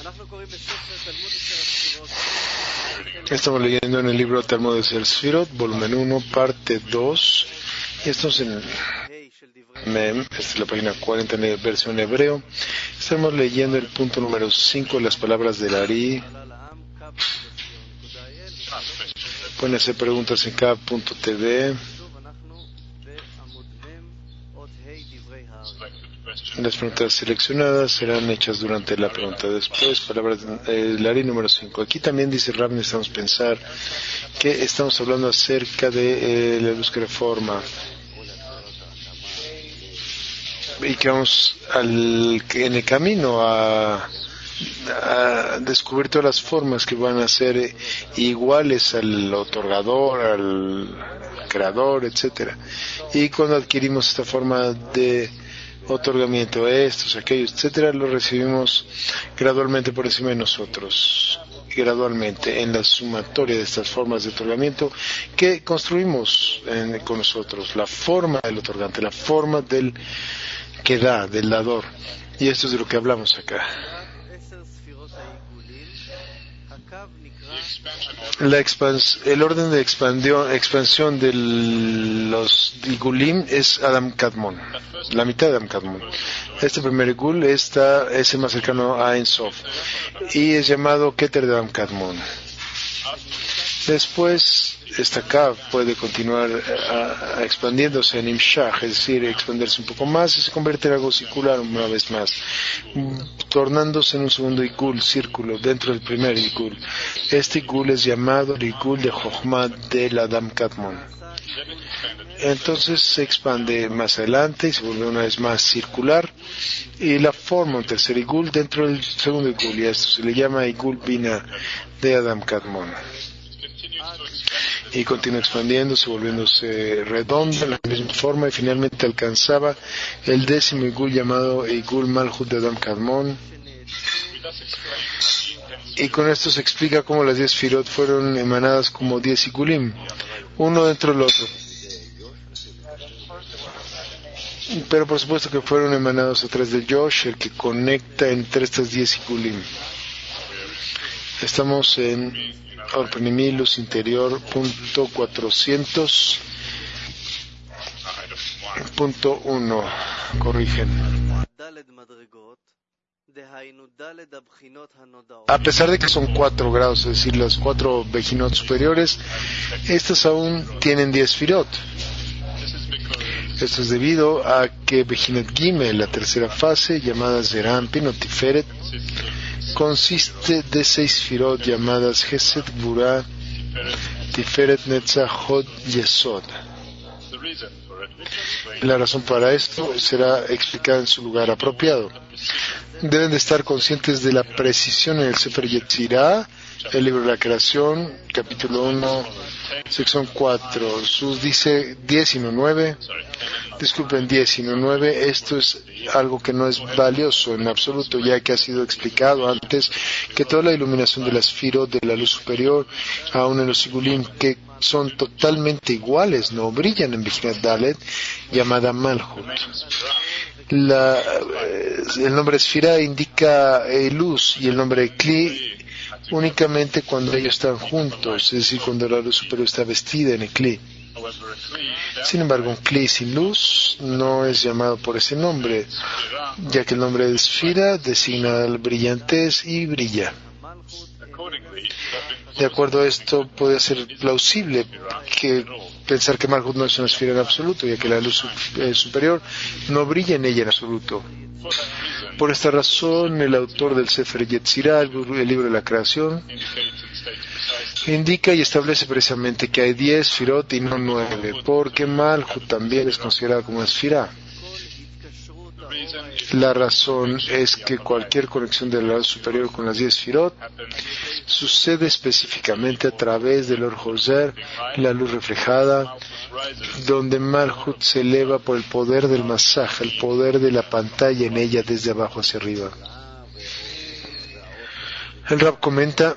Estamos leyendo en el libro Talmud de Sefirot, volumen 1, parte 2. Estamos en Mem, esta es la página 40 en la versión hebreo. Estamos leyendo el punto número 5 de las palabras del Ari. Pueden hacer preguntas en K.tv. Las preguntas seleccionadas serán hechas durante la pregunta. Después, palabras del Ari número 5. Aquí también dice Rab, necesitamos pensar que estamos hablando acerca de la luz que reforma. Y que vamos en el camino a descubrir todas las formas que van a ser iguales al otorgador, al creador, etcétera. Y cuando adquirimos esta forma de otorgamiento, estos, aquellos, etcétera, lo recibimos gradualmente por encima de nosotros, gradualmente en la sumatoria de estas formas de otorgamiento que construimos con nosotros, la forma del otorgante, la forma del que da, del dador. Y esto es de lo que hablamos acá. El orden de expansión de los Igulim es Adam Kadmon, la mitad de Adam Kadmon. Este primer Igul es el más cercano a Ein Sof y es llamado Keter de Adam Kadmon. Después, esta Kav puede continuar expandiéndose en Imshach, es decir, expandirse un poco más y se convierte en algo circular una vez más, tornándose en un segundo Igul, círculo, dentro del primer Igul. Este Igul es llamado el Igul de Jochma del Adam Kadmon. Entonces se expande más adelante y se vuelve una vez más circular y la forma un tercer Igul dentro del segundo Igul, y a esto se le llama Igul Bina de Adam Kadmon. Y continúa expandiéndose, volviéndose redondo en la misma forma, y finalmente alcanzaba el 10º Igul llamado Igul Malchut de Adam Kadmon. Y con esto se explica cómo las 10 Sefirot fueron emanadas como 10 Igulim, uno dentro del otro. Pero por supuesto que fueron emanados a través del Yosh, el que conecta entre estas 10 Igulim. Estamos en Orpenimi, luz interior, punto 400, punto 1, corrigen. A pesar de que son 4 grados, es decir, las 4 Bejinot superiores, estas aún tienen 10 Sefirot. Esto es debido a que Bejinot Gimel, la tercera fase, llamada Zerampin o Tiferet, consiste de 6 Sefirot llamadas Gesed, Gvura, Tiferet, Netzach, Hod, Yesod. La razón para esto será explicada en su lugar apropiado. Deben de estar conscientes de la precisión en el Sefer Yetzirah, el libro de la creación, capítulo 1, sección 4. Sus dice 10 y no 9. Disculpen, 10 y no 9. Esto es algo que no es valioso en absoluto, ya que ha sido explicado antes que toda la iluminación de las Sefirot de la luz superior, aun en los Igulim que son totalmente iguales, no brillan en Bejinat Dalet, llamada Malchut. El nombre Sefirah indica luz, y el nombre Kli únicamente cuando ellos están juntos, es decir, cuando la luz superior está vestida en el Kli. Sin embargo, un Kli sin luz no es llamado por ese nombre, ya que el nombre de Sefirah designa la brillantez y brilla. De acuerdo a esto, puede ser plausible que pensar que Malchut no es una esfera en absoluto, ya que la luz superior no brilla en ella en absoluto. Por esta razón, el autor del Sefer Yetzirah, el libro de la creación, indica y establece precisamente que hay 10 Sefirot y no 9, porque Malchut también es considerada como una Sefirah. La razón es que cualquier conexión de la luz superior con las 10 Sefirot sucede específicamente a través del Or Joser, la luz reflejada, donde Malchut se eleva por el poder del Masaj, el poder de la pantalla en ella desde abajo hacia arriba. El Rab comenta: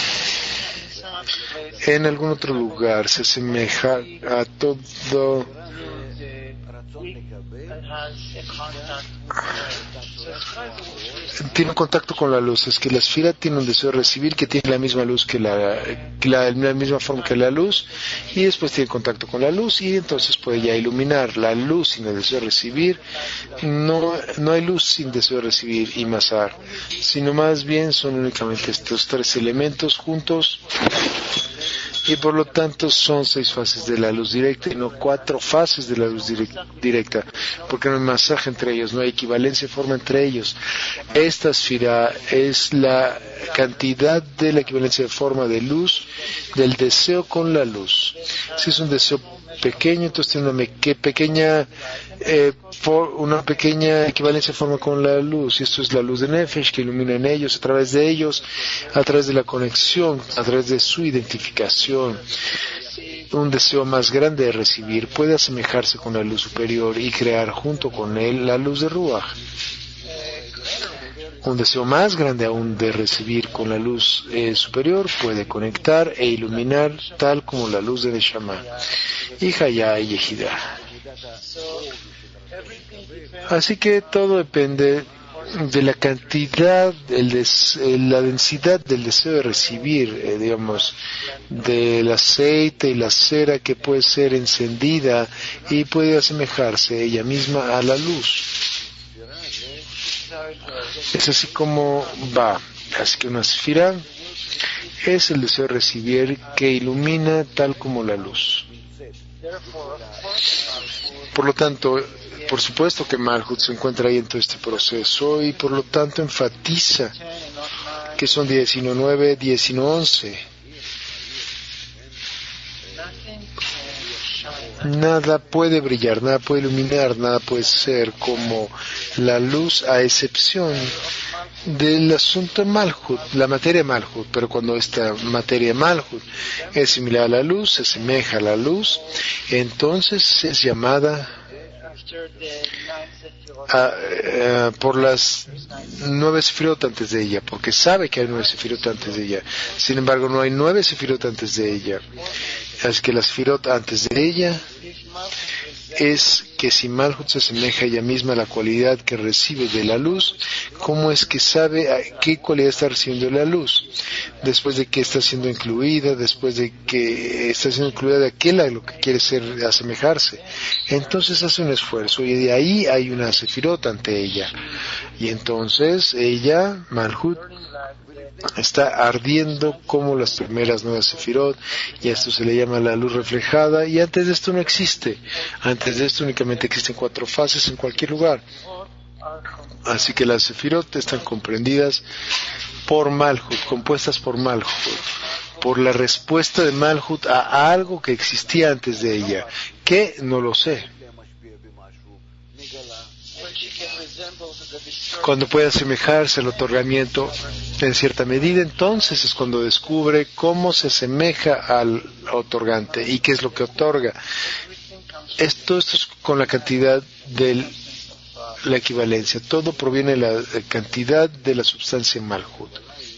en algún otro lugar se asemeja a todo Tiene un contacto con la luz. Es que la esfera tiene un deseo de recibir que tiene la misma luz que la misma forma que la luz, y después tiene contacto con la luz y entonces puede ya iluminar. La luz sin el deseo de recibir, no hay luz sin deseo de recibir y masar, sino más bien son únicamente estos tres elementos juntos. Y por lo tanto son 6 fases de la luz directa y no 4 fases de la luz directa, porque no hay masaje entre ellos, no hay equivalencia de forma entre ellos. Esta esfera es la cantidad de la equivalencia de forma de luz del deseo con la luz. Si es un deseo pequeño, entonces tiene una pequeña equivalencia de forma con la luz, y esto es la luz de Nefesh que ilumina en ellos, a través de la conexión, a través de su identificación. Un deseo más grande de recibir puede asemejarse con la luz superior y crear junto con él la luz de Ruach. Un deseo más grande aún de recibir con la luz superior puede conectar e iluminar tal como la luz de Neshama y Hayá y Yehidá. Así que todo depende de la cantidad, la densidad del deseo de recibir, del aceite y la cera que puede ser encendida y puede asemejarse ella misma a la luz. Es así como va. Así que una esfera es el deseo de recibir que ilumina tal como la luz. Por lo tanto, por supuesto que Malhut se encuentra ahí en todo este proceso y por lo tanto enfatiza que son 10 y no 9, 10 y no 11. Nada puede brillar, nada puede iluminar, nada puede ser como la luz, a excepción del asunto Malhut, la materia Malhut. Pero cuando esta materia Malhut es similar a la luz, se asemeja a la luz, entonces es llamada por las 9 sefirot antes de ella, porque sabe que hay 9 sefirot antes de ella. Sin embargo, no hay 9 sefirot antes de ella. Así que la sefirot antes de ella es que si Malhut se asemeja a ella misma a la cualidad que recibe de la luz, ¿cómo es que sabe a qué cualidad está recibiendo la luz? Después de que está siendo incluida, después de que está siendo incluida de aquel a lo que quiere ser, asemejarse. Entonces hace un esfuerzo y de ahí hay una sefirot ante ella. Y entonces ella, Malhut, está ardiendo como las primeras 9 sefirot, y a esto se le llama la luz reflejada, y antes de esto no existe. Antes de esto únicamente existen 4 fases en cualquier lugar. Así que las sefirot están comprendidas por Malhut, compuestas por Malhut, por la respuesta de Malhut a algo que existía antes de ella, que no lo sé. Cuando puede asemejarse al otorgamiento en cierta medida, entonces es cuando descubre cómo se asemeja al otorgante y qué es lo que otorga. Esto es con la cantidad de la equivalencia. Todo proviene de la cantidad de la sustancia Malhut.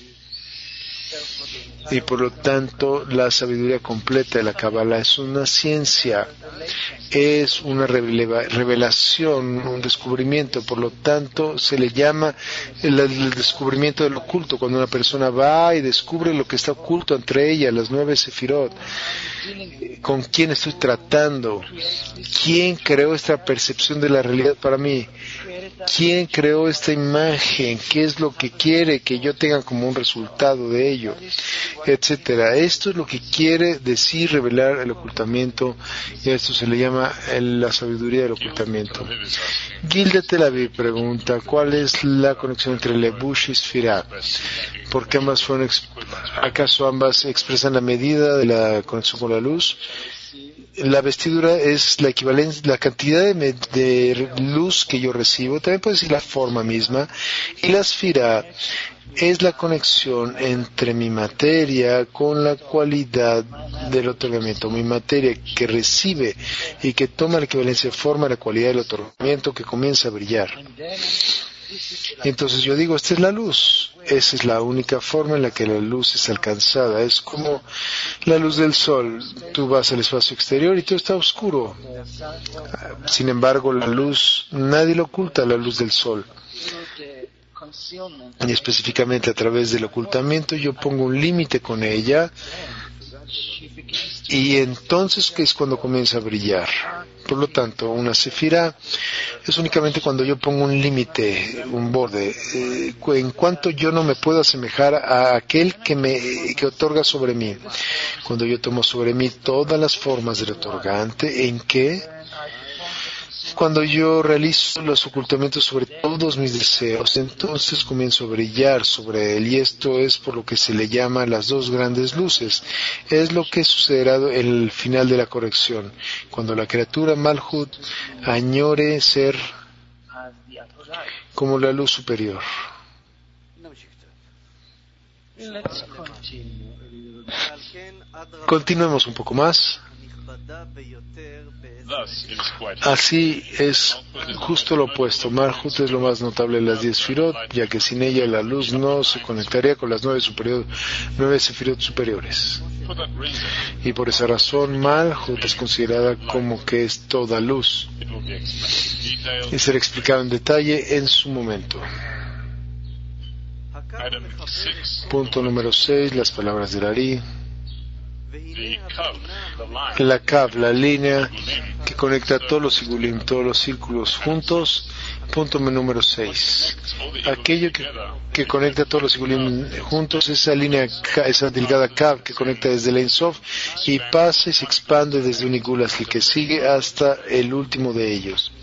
Y por lo tanto, la sabiduría completa de la Kabbalah es una ciencia, es una revelación, un descubrimiento. Por lo tanto, se le llama el descubrimiento del oculto. Cuando una persona va y descubre lo que está oculto entre ella, las 9 sefirot, ¿con quién estoy tratando? ¿Quién creó esta percepción de la realidad para mí? ¿Quién creó esta imagen? ¿Qué es lo que quiere que yo tenga como un resultado de ello? Etcétera. Esto es lo que quiere decir revelar el ocultamiento, y a esto se le llama la sabiduría del ocultamiento. Gilda Tel Aviv pregunta, ¿cuál es la conexión entre Lebush y Sfirah? ¿Por qué acaso ambas expresan la medida de la conexión con la luz? La vestidura es la equivalencia, la cantidad de luz que yo recibo, también puede decir la forma misma, y la esfera es la conexión entre mi materia con la cualidad del otorgamiento, mi materia que recibe y que toma la equivalencia de forma, la cualidad del otorgamiento que comienza a brillar. Y entonces yo digo, esta es la luz. Esa es la única forma en la que la luz es alcanzada. Es como la luz del sol. Tú vas al espacio exterior y todo está oscuro. Sin embargo, la luz, nadie lo oculta, la luz del sol. Y específicamente a través del ocultamiento yo pongo un límite con ella y entonces que es cuando comienza a brillar. Por lo tanto, una sefirá es únicamente cuando yo pongo un límite, un borde, en cuanto yo no me puedo asemejar a aquel que otorga sobre mí. Cuando yo tomo sobre mí todas las formas del otorgante, ¿en qué? Cuando yo realizo los ocultamientos sobre todos mis deseos, entonces comienzo a brillar sobre él, y esto es por lo que se le llama las dos grandes luces. Es lo que sucederá en el final de la corrección, cuando la criatura Malhut añore ser como la luz superior. Continuemos un poco más. Así es justo lo opuesto. Malhut es lo más notable de las 10 Sefirot, ya que sin ella la luz no se conectaría con las 9 Sefirot superiores. Y por esa razón Malhut es considerada como que es toda luz. Y será explicado en detalle en su momento. Punto número 6, las palabras del Ari. La Kav, la línea que conecta todos los sigulim, todos los círculos juntos. Punto número 6. Aquello que conecta todos los sigulim juntos, esa línea, esa delgada Kav que conecta desde el Ein Sof y pasa y se expande desde un Igul hasta el que sigue hasta el último de ellos.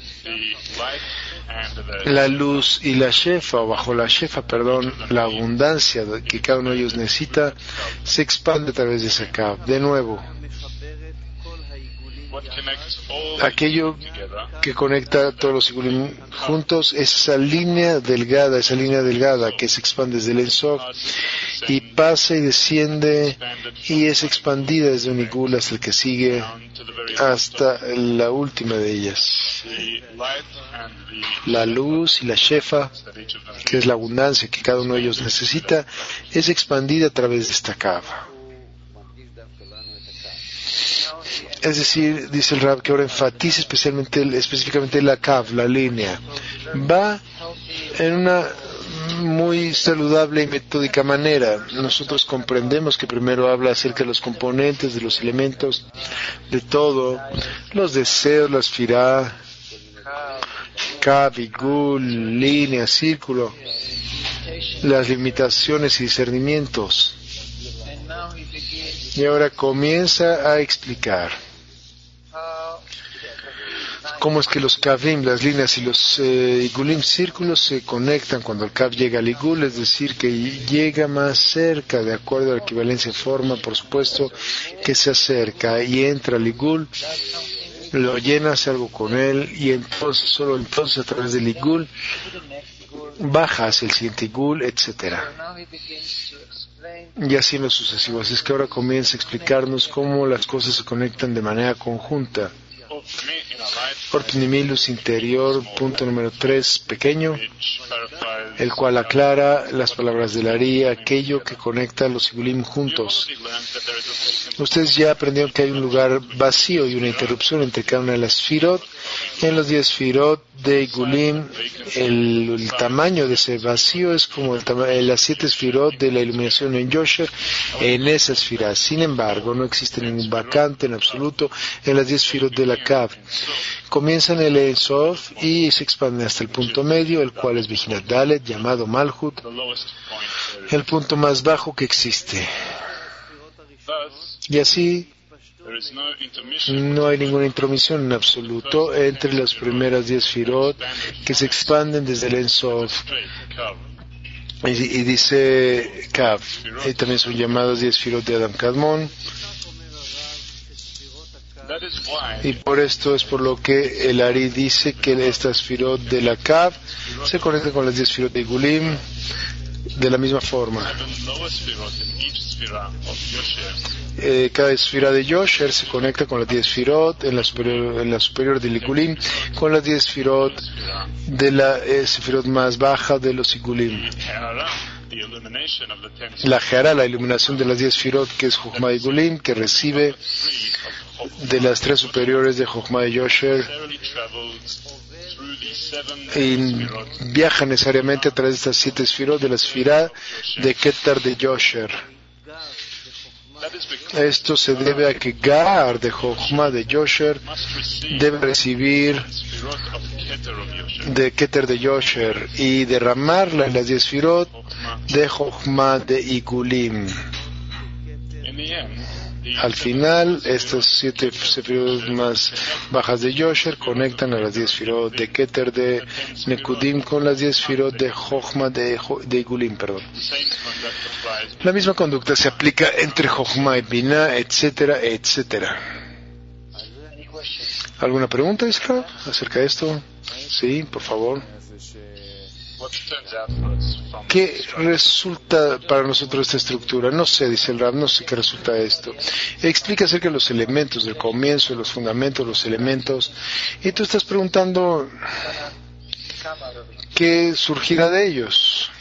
La luz y la shefa, o bajo la shefa, la abundancia que cada uno de ellos necesita, se expande a través de esa Kav. De nuevo, aquello que conecta a todos los sigulim juntos es esa línea delgada que se expande desde el Ein Sof y pasa y desciende y es expandida desde un Igul hasta el que sigue hasta la última de ellas. La luz y la shefa, que es la abundancia que cada uno de ellos necesita, es expandida a través de esta Kav. Es decir, dice el Rab que ahora enfatiza específicamente la Kav, la línea. Va en una muy saludable y metódica manera. Nosotros comprendemos que primero habla acerca de los componentes, de los elementos, de todo, los deseos, la sefirá, Kav, Igul, línea, círculo, las limitaciones y discernimientos. Y ahora comienza a explicar cómo es que los Kavim, las líneas y los Igulim, círculos, se conectan cuando el Kav llega al Igul, es decir, que llega más cerca, de acuerdo a la equivalencia de forma, por supuesto, que se acerca y entra al Igul, lo llena, hace algo con él, y entonces, solo entonces, a través del Igul, baja hacia el siguiente Igul, etcétera. Y así en lo sucesivo. Así es que ahora comienza a explicarnos cómo las cosas se conectan de manera conjunta. Orpinimi, luz interior, punto número 3, pequeño, el cual aclara las palabras del Ari, aquello que conecta a los Sigulim juntos. Ustedes ya aprendieron que hay un lugar vacío y una interrupción entre cada una de las Sefirot. En los 10 Sefirot de Igulim, el tamaño de ese vacío es como las 7 Sefirot de la iluminación en Yosher, en esa Sefirá. Sin embargo, no existe ningún vacante en absoluto en las 10 Sefirot de la Kav. Comienzan el Ein Sof y se expanden hasta el punto medio, el cual es Bijinat Dalet, llamado Malhut, el punto más bajo que existe. Y así no hay ninguna intromisión en absoluto entre las primeras 10 Sefirot que se expanden desde el Ein Sof. Y dice Kav, y también son llamadas 10 Sefirot de Adam Kadmon. Y por esto es por lo que el Ari dice que estas Sefirot de la Kav se conectan con las 10 Sefirot de Igulim, De la misma forma, cada esfera de Yosher se conecta con las 10 Sfirot en la superior del Igulim, con las 10 Sfirot de la Sfirot más baja de los Igulim. La Jara, la iluminación de las 10 Sfirot, que es Jochma Igulim, que recibe de las 3 superiores de Jochma y Yosher, y viaja necesariamente a través de estas 7 Sfirot de la Sfirá de Keter de Yosher. Esto se debe a que Gar de Jochma de Yosher debe recibir de Keter de Yosher y derramarla en las 10 Sfirot de Jochma de Igulim. Al final, estas 7 sefirot más bajas de Yosher conectan a las 10 sefirot de Keter de Nekudim con las 10 sefirot de Jochma de Igulim. La misma conducta se aplica entre Jochma y Binah, etcétera, etcétera. ¿Alguna pregunta, Israel, acerca de esto? Sí, por favor. ¿Qué resulta para nosotros esta estructura? No sé, dice el Rab, no sé qué resulta esto. Explica acerca de los elementos del comienzo, de los fundamentos, los elementos. Y tú estás preguntando qué surgirá de ellos.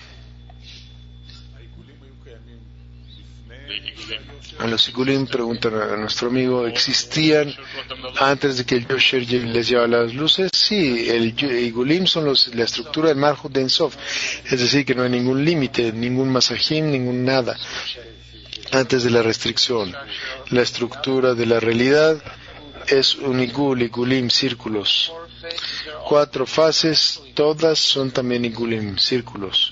A los Igulim, preguntan a nuestro amigo, ¿existían antes de que el Yosher les llevara las luces? Sí, el Igulim son la estructura del Malchut de Ein Sof, es decir, que no hay ningún límite, ningún masajim, ningún nada, antes de la restricción. La estructura de la realidad es un Igulim, círculos. 4 fases, todas son también Igulim, círculos.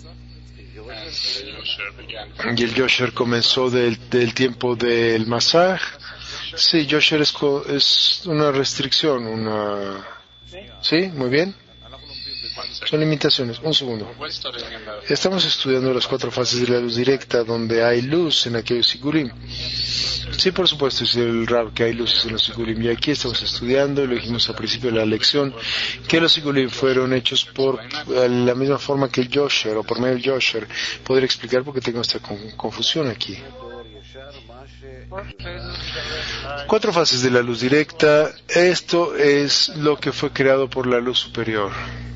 Y el Yosher comenzó del tiempo del Masaj. Sí, Yosher es una restricción, Sí, muy bien. Son limitaciones. Un segundo. Estamos estudiando las 4 fases de la luz directa, donde hay luz en aquellos Sigurim. Sí, por supuesto, es el Rab que hay luces en los Sigurim. Y aquí estamos estudiando, lo dijimos al principio de la lección, que los Sigurim fueron hechos por la misma forma que el Yosher, o por medio del Yosher. ¿Podría explicar por qué tengo esta confusión aquí? 4 fases de la luz directa. Esto es lo que fue creado por la luz superior.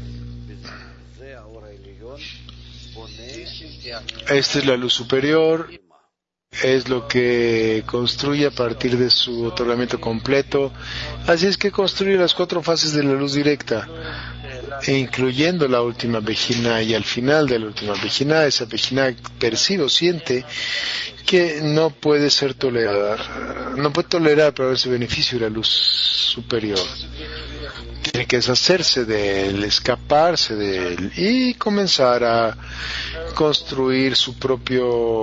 Esta es la luz superior, es lo que construye a partir de su otorgamiento completo. Así es que construye las 4 fases de la luz directa, incluyendo la última Bejina, y al final de la última Bejina, esa Bejina percibe o siente que no puede ser tolerada, no puede tolerar para ese beneficio de la luz superior. Tiene que deshacerse de él, escaparse de él y comenzar a construir su propia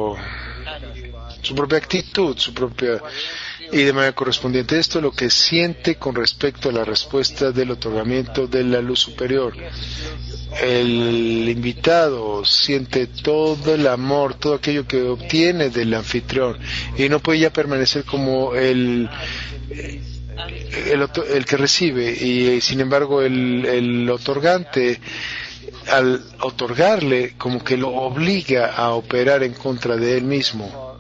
actitud, y de manera correspondiente esto es lo que siente con respecto a la respuesta del otorgamiento de la luz superior. El invitado siente todo el amor, todo aquello que obtiene del anfitrión y no puede ya permanecer como el que recibe, y sin embargo el otorgante, al otorgarle, como que lo obliga a operar en contra de él mismo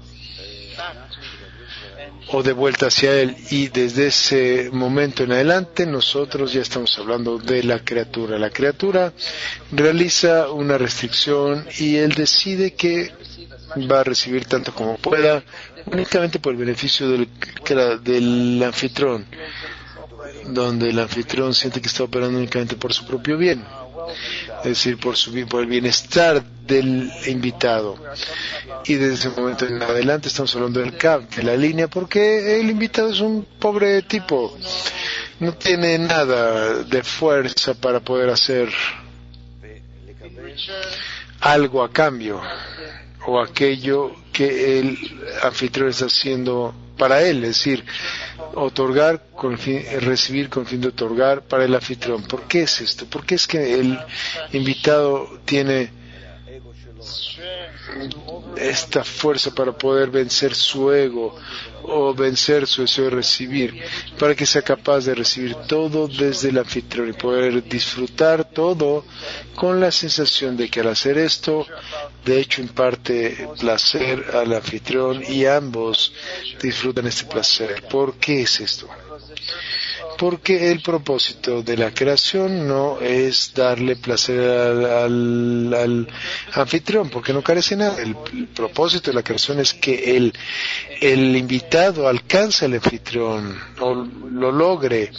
o de vuelta hacia él, y desde ese momento en adelante nosotros ya estamos hablando de la criatura. La criatura realiza una restricción y él decide que va a recibir tanto como pueda, únicamente por el beneficio del anfitrión, donde el anfitrión siente que está operando únicamente por su propio bien, es decir, por el bienestar del invitado. Y desde ese momento en adelante estamos hablando del CAP, de la línea, porque el invitado es un pobre tipo, no tiene nada de fuerza para poder hacer algo a cambio, o aquello que el anfitrión está haciendo para él, es decir, otorgar con el fin, recibir con el fin de otorgar para el anfitrión. ¿Por qué es esto? ¿Por qué es que el invitado tiene esta fuerza para poder vencer su ego o vencer su deseo de recibir, para que sea capaz de recibir todo desde el anfitrión y poder disfrutar todo con la sensación de que al hacer esto, de hecho imparte placer al anfitrión y ambos disfrutan este placer. ¿Por qué es esto? Porque el propósito de la creación no es darle placer al anfitrión, porque no carece nada. El propósito de la creación es que el invitado alcance al anfitrión o lo logre.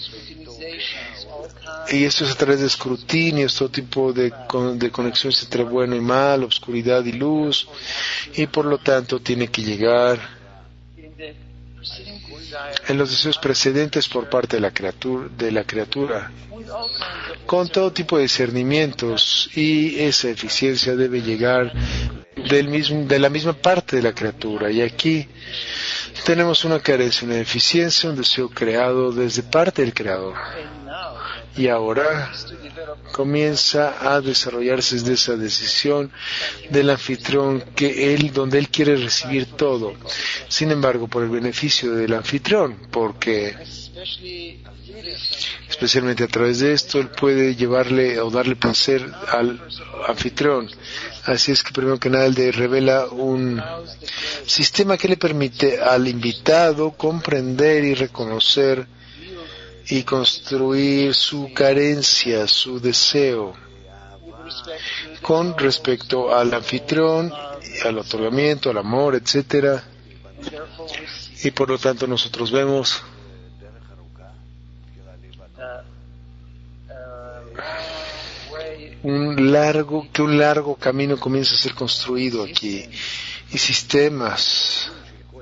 Y esto es a través de escrutinios, todo tipo de conexiones entre bueno y mal, oscuridad y luz, y por lo tanto tiene que llegar en los deseos precedentes por parte de la criatura, con todo tipo de discernimientos, y esa eficiencia debe llegar de la misma parte de la criatura. Y aquí tenemos una carencia, una deficiencia, un deseo creado desde parte del Creador. Y ahora comienza a desarrollarse desde esa decisión del anfitrión donde él quiere recibir todo. Sin embargo, por el beneficio del anfitrión, porque especialmente a través de esto él puede llevarle o darle placer al anfitrión. Así es que primero que nada él revela un sistema que le permite al invitado comprender y reconocer y construir su carencia, su deseo con respecto al anfitrión, al otorgamiento, al amor, etcétera. Y por lo tanto nosotros vemos un largo camino comienza a ser construido aquí, y sistemas,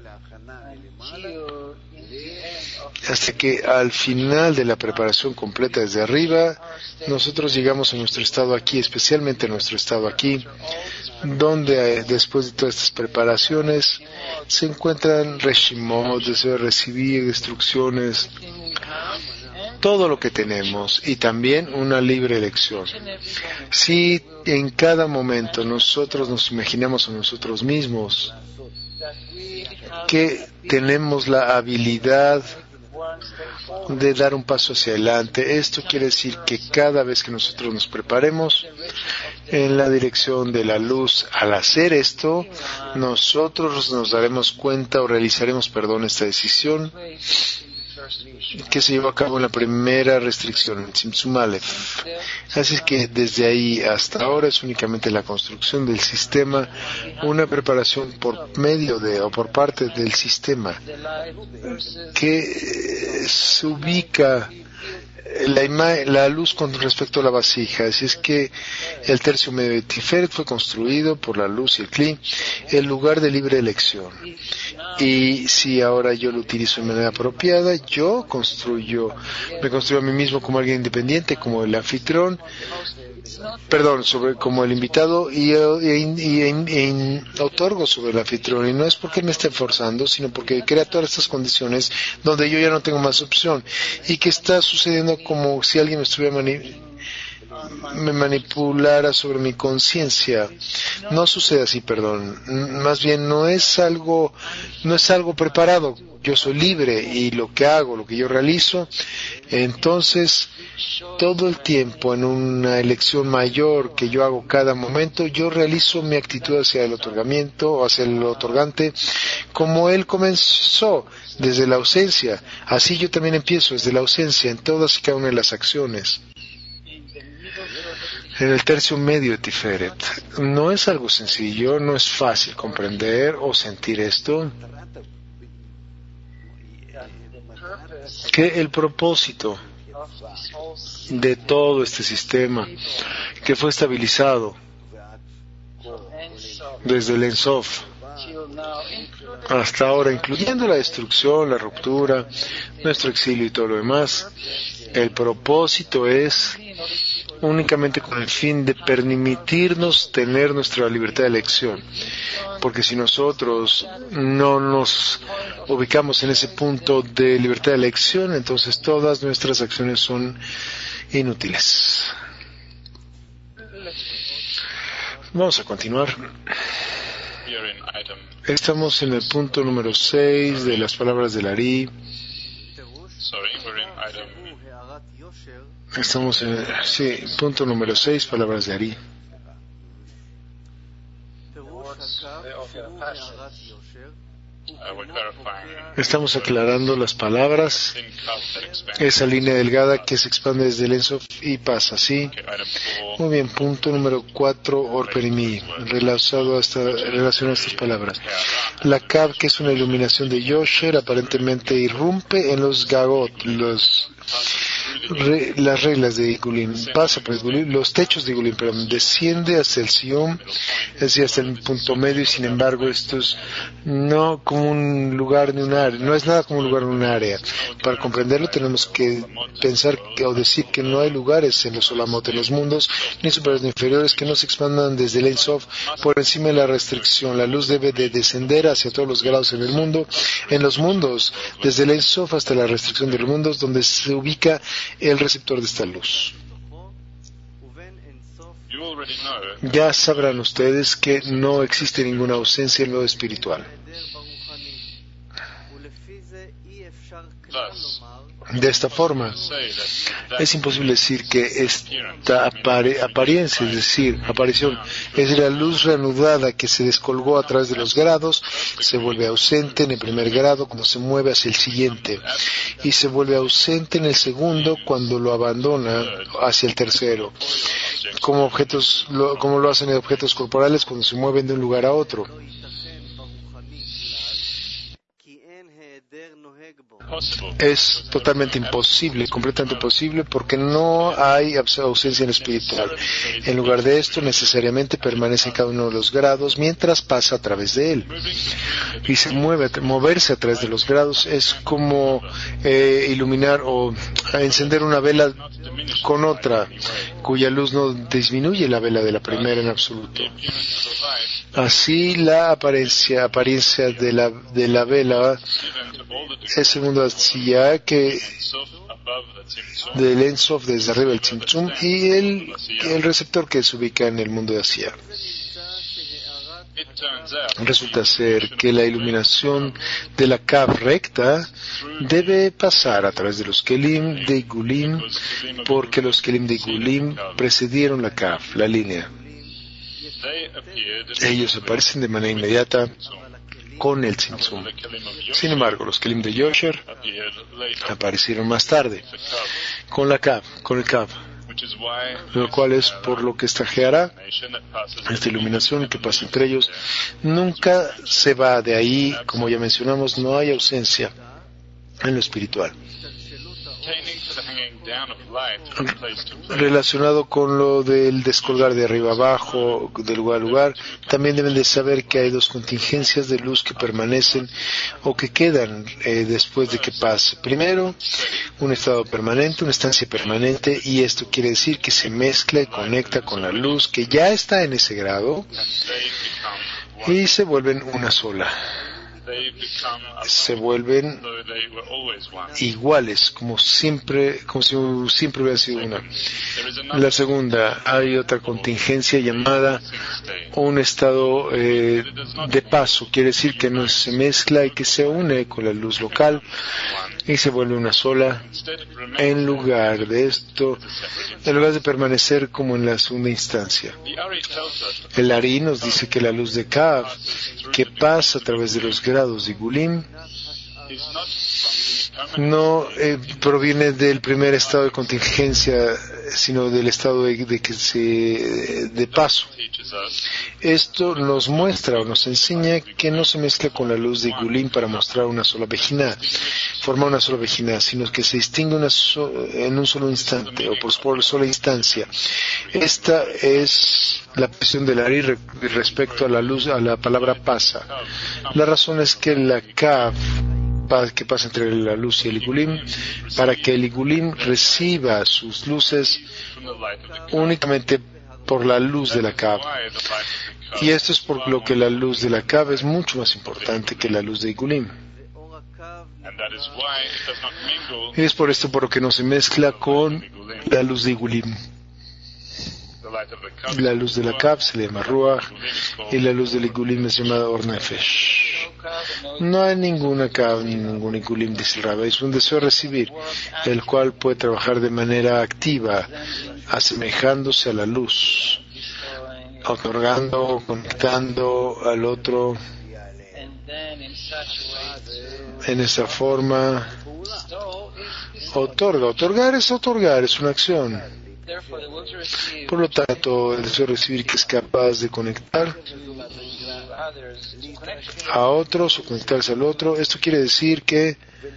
hasta que al final de la preparación completa desde arriba, nosotros llegamos a nuestro estado aquí, especialmente a nuestro estado aquí, donde después de todas estas preparaciones se encuentran reshimot, deseo de recibir, destrucciones, todo lo que tenemos, y también una libre elección. Si en cada momento nosotros nos imaginamos a nosotros mismos que tenemos la habilidad de dar un paso hacia adelante, esto quiere decir que cada vez que nosotros nos preparemos en la dirección de la luz, al hacer esto, nosotros nos daremos cuenta o realizaremos, esta decisión que se llevó a cabo en la primera restricción, en Tzimtzum Aleph. Así es que desde ahí hasta ahora es únicamente la construcción del sistema, una preparación por medio o por parte del sistema que se ubica la luz con respecto a la vasija. Así es que el tercio medio de Tiferet fue construido por la luz y el Kli, el lugar de libre elección. Y si ahora yo lo utilizo de manera apropiada, me construyo a mí mismo como alguien independiente, como el anfitrión, como el invitado, y otorgo sobre el anfitrión. Y no es porque me esté forzando, sino porque crea todas estas condiciones donde yo ya no tengo más opción, y que está sucediendo como si alguien me manipulara sobre mi conciencia. No sucede así, más bien no es algo preparado. Yo soy libre, y lo que hago, lo que yo realizo, entonces todo el tiempo en una elección mayor que yo hago cada momento, yo realizo mi actitud hacia el otorgamiento o hacia el otorgante como él comenzó, desde la ausencia. Así yo también empiezo desde la ausencia en todas y cada una de las acciones. En el tercio medio de Tiferet no es algo sencillo, no es fácil comprender o sentir esto, que el propósito de todo este sistema que fue estabilizado desde el Ein Sof hasta ahora, incluyendo la destrucción, la ruptura, nuestro exilio y todo lo demás, el propósito es únicamente con el fin de permitirnos tener nuestra libertad de elección, porque si nosotros no nos ubicamos en ese punto de libertad de elección, entonces todas nuestras acciones son inútiles. Vamos a continuar. We are in item. Estamos en el punto número 6 de las palabras del Ari. Sorry, we're in item. Estamos en punto número 6, palabras de Ari. We're clarifying Estamos aclarando las palabras, thin cup that expands. esa línea delgada que se expande desde el Ensof y pasa así. Okay, item 4. Muy bien, punto número 4, Orperimi, relacionado a estas palabras. La Kav, que es una iluminación de Yosher, aparentemente irrumpe en los Gagot, las reglas de Igulim, pasa por Igulim, los techos de Igulim, pero desciende hasta el Sium, es decir, hasta el punto medio, y sin embargo esto es no como un lugar de un área, no es nada como un lugar en un área. Para comprenderlo tenemos que pensar o decir que no hay lugares en los Olamot, en los mundos, ni superiores ni inferiores, que no se expandan desde el Ein Sof por encima de la restricción. La luz debe de descender hacia todos los grados en el mundo, en los mundos, desde el Ein Sof hasta la restricción de los mundos, donde se ubica el receptor de esta luz. You already know Ya sabrán ustedes que no existe ninguna ausencia en lo espiritual. thus. De esta forma, Say that es imposible decir que esta apariencia, es decir, aparición, es la luz reanudada que se descolgó a través de los grados, se vuelve ausente en el primer grado cuando se mueve hacia el siguiente, y se vuelve ausente en el segundo cuando lo abandona hacia el tercero, como lo hacen en objetos corporales cuando se mueven de un lugar a otro. possible. Es totalmente imposible, completamente imposible, porque no hay ausencia en lo espiritual. En lugar de esto, necesariamente permanece en cada uno de los grados mientras pasa a través de él. Y se moverse a través de los grados es como iluminar o encender una vela con otra, cuya luz no disminuye la vela de la primera en absoluto. Así la apariencia de la vela es el mundo hacia que del Ein Sof desde arriba el Tzimtzum y el receptor que se ubica en el mundo de Asiya. Resulta ser que la iluminación de la Kav recta debe pasar a través de los Kelim de Igulim, porque los Kelim de Igulim precedieron la Kav, la línea. Ellos aparecen de manera inmediata con el Tzimtzum. Sin embargo, los Kelim de Yosher aparecieron más tarde con la Kav, con el Kav, lo cual es por lo que esta Geara, esta iluminación que pasa entre ellos, nunca se va de ahí. Como ya mencionamos, no hay ausencia en lo espiritual. Relacionado con lo del descolgar de arriba abajo, de lugar a lugar, también deben de saber que hay dos contingencias de luz que permanecen o que quedan después de que pase. Primero, un estado permanente, una estancia permanente, y esto quiere decir que se mezcla y conecta con la luz que ya está en ese grado y se vuelven una sola. Se vuelven iguales, como si siempre hubiera sido una. La segunda, hay otra contingencia llamada un estado de paso, quiere decir que no se mezcla y que se une con la luz local y se vuelve una sola. En lugar de esto, en lugar de permanecer como en la segunda instancia, el Ari nos dice que la luz de Kav, que pasa a través de los grados de Gulim, no proviene del primer estado de contingencia, sino del estado de paso. Esto nos muestra o nos enseña que no se mezcla con la luz de Gulim para mostrar una sola vejina, formar una sola vejina, sino que se distingue en un solo instante o por sola instancia. Esta es la posición del Ari respecto a la luz, a la palabra pasa. La razón es que la Kav, que pasa entre la luz y el Igulim, para que el Igulim reciba sus luces únicamente por la luz de la Kav. Y esto es por lo que la luz de la Kav es mucho más importante que la luz de Igulim. Y es por esto por lo que no se mezcla con la luz de Igulim. La luz de la Kaf se le llama Ruach y la luz del Igulim es llamada Or Nefesh. No hay ninguna Kaf ni ningún Igulim, dice el Rabbi. Es un deseo de recibir, el cual puede trabajar de manera activa, asemejándose a la luz, otorgando, conectando al otro en esa forma. Otorgar es una acción. Por lo tanto, el deseo de recibir, que es capaz de conectar a otros o conectarse al otro, esto quiere decir que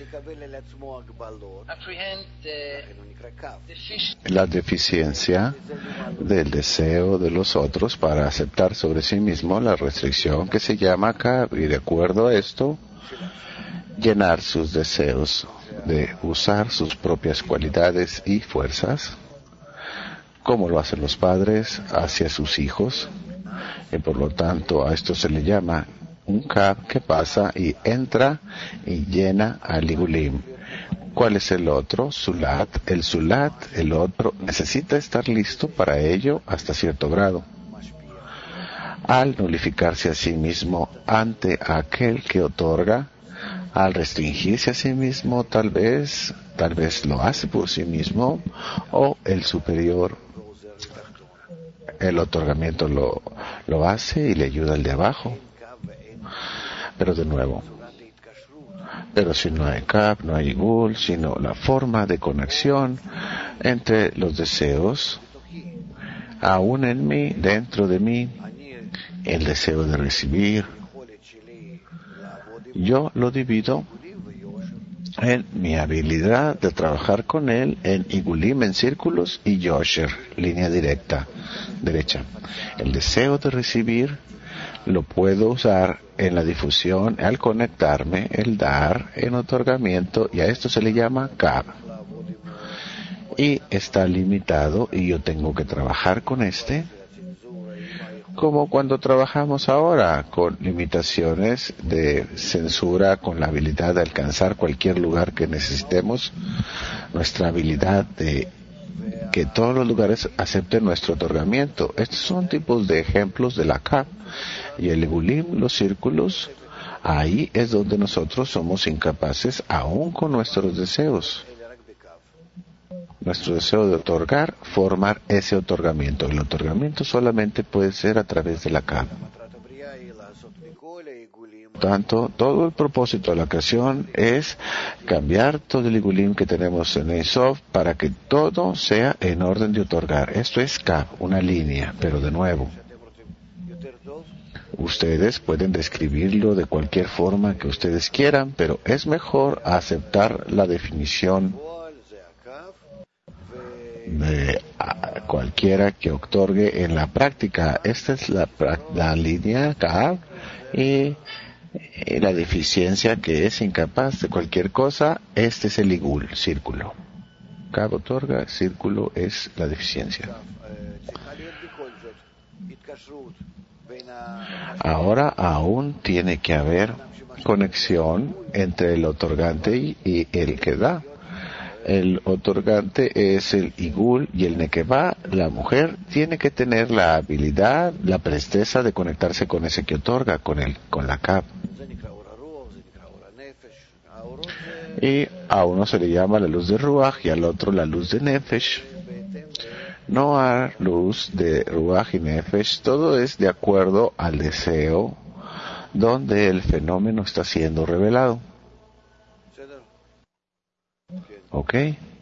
la deficiencia del deseo de los otros para aceptar sobre sí mismo la restricción que se llama Kab, y de acuerdo a esto llenar sus deseos de usar sus propias cualidades y fuerzas, como lo hacen los padres hacia sus hijos, y por lo tanto a esto se le llama un Kab que pasa y entra y llena al Igulim. ¿Cuál es el otro? Sulat. El Sulat, el otro, necesita estar listo para ello hasta cierto grado. Al nulificarse a sí mismo ante aquel que otorga, al restringirse a sí mismo, tal vez lo hace por sí mismo, o el superior, el otorgamiento lo hace y le ayuda al de abajo. Pero de nuevo, si no hay Kab, no hay Igul, sino la forma de conexión entre los deseos, aún en mí, dentro de mí, el deseo de recibir, yo lo divido en mi habilidad de trabajar con él en Igulim, en círculos, y Yosher, línea derecha. El deseo de recibir lo puedo usar en la difusión al conectarme, el dar en otorgamiento, y a esto se le llama Kab. Y está limitado y yo tengo que trabajar con este, como cuando trabajamos ahora con limitaciones de censura, con la habilidad de alcanzar cualquier lugar que necesitemos, nuestra habilidad de que todos los lugares acepten nuestro otorgamiento. Estos son tipos de ejemplos de la Kab. Y el Igulim, los círculos, ahí es donde nosotros somos incapaces, aún con nuestros deseos. Nuestro deseo de otorgar, formar ese otorgamiento. El otorgamiento solamente puede ser a través de la Kab. Tanto, todo el propósito de la creación es cambiar todo el Igulim que tenemos en Ein Sof para que todo sea en orden de otorgar. Esto es Kab, una línea, pero de nuevo, ustedes pueden describirlo de cualquier forma que ustedes quieran, pero es mejor aceptar la definición de cualquiera que otorgue en la práctica. Esta es la línea Kab y la deficiencia que es incapaz de cualquier cosa. Este es el Igul, círculo. Kab otorga, círculo es la deficiencia. Ahora aún tiene que haber conexión entre el otorgante y el que da. El otorgante es el Igul y el Nekevá. La mujer tiene que tener la habilidad, la presteza de conectarse con ese que otorga, con la Kab. Y a uno se le llama la luz de Ruach y al otro la luz de Nefesh. No hay luz de Ruach y Nefesh, todo es de acuerdo al deseo donde el fenómeno está siendo revelado. ¿Ok?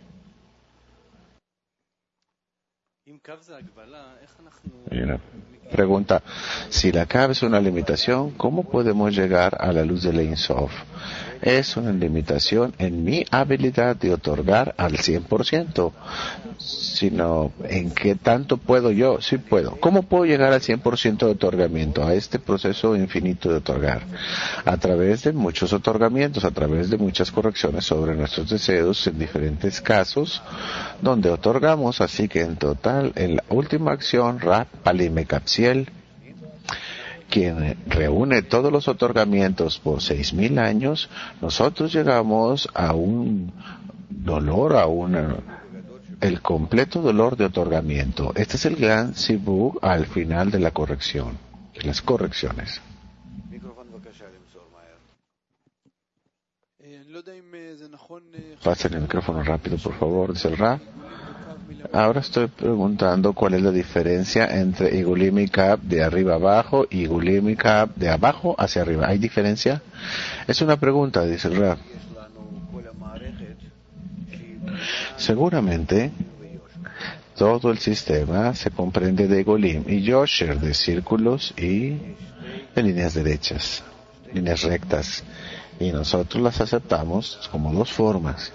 Hay una pregunta. Si la Kab es una limitación, ¿cómo podemos llegar a la luz del Ein Sof? Es una limitación en mi habilidad de otorgar al 100%, sino en qué tanto puedo yo. Sí puedo. ¿Cómo puedo llegar al 100% de otorgamiento, a este proceso infinito de otorgar? A través de muchos otorgamientos, a través de muchas correcciones sobre nuestros deseos en diferentes casos, donde otorgamos. Así que en total, en la última acción, Rab Palime Kapsiel, quien reúne todos los otorgamientos por 6,000 años, nosotros llegamos a un dolor, a una el completo dolor de otorgamiento. Este es el gran sibug al final de la corrección, de las correcciones. Pasen el micrófono rápido, por favor, dice el Rab. Ahora estoy preguntando cuál es la diferencia entre Igulim y Kab de arriba abajo y Igulim y Kab de abajo hacia arriba. ¿Hay diferencia? Es una pregunta, dice el Rab. Seguramente todo el sistema se comprende de Igulim y Yosher, de círculos y de líneas derechas, líneas rectas. Y nosotros las aceptamos como dos formas